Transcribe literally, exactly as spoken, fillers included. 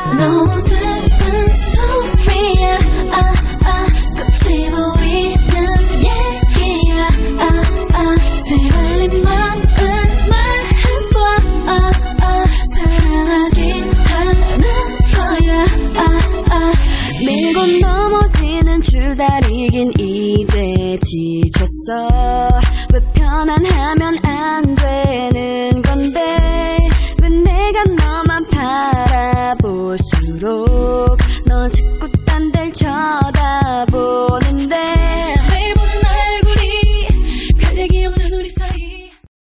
너무 슬픈 스토리야. 아, 아, 끝이 보이는 얘기야. 아, 아, 제발 네 맘을 말해봐. 아, 아, 사랑하긴 하는 거야. 아, 아, 밀고 넘어지는 줄다리긴 이제 지쳤어. 왜 편안하면 안 되는 건데 왜 내가 너만 봐